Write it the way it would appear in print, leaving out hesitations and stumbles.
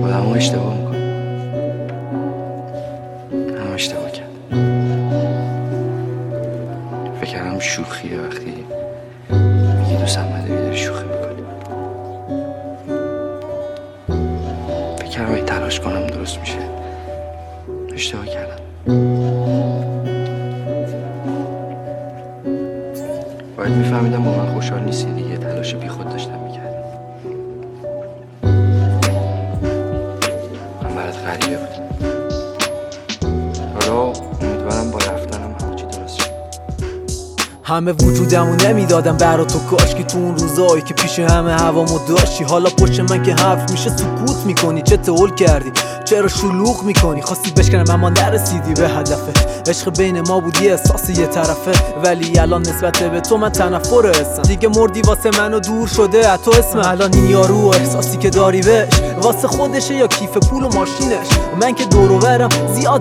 آدم اشتباه میکنه. هم اشتباه کرد. فکر کردم شوخیه وقتی میگی دوستم نداری داری شوخی میکنی. فکر کردم اگه تلاش کنم درست میشه. اشتباه کردم. باید میفهمیدم با من خوشحال نیستی دیگه. تلاش بی خود داشتم میکردم. من برات غریبه بود. حالا امیدوارم با رفتنم همه چی درست شد. همه وجودمو نمیدادم برا تو، کاش که تو اون روزایی که پیش همه هوامو داشتی. حالا پشت من که حرف میشه سکوت میکنی. چه تول کردی؟ چرا شلوغ میکنی؟ خواستی بشکنم اما نرسیدی به هدفت. عشق بین ما بود یه احساس یه طرفه، ولی الان نسبت به تو من تنفر حسم. دیگه مردی واسه منو دور شده از تو اسمم. الان این یارو احساسی که داری بهش واسه خودشه یا کیف پول و ماشینش؟ من که دور و برم زیاد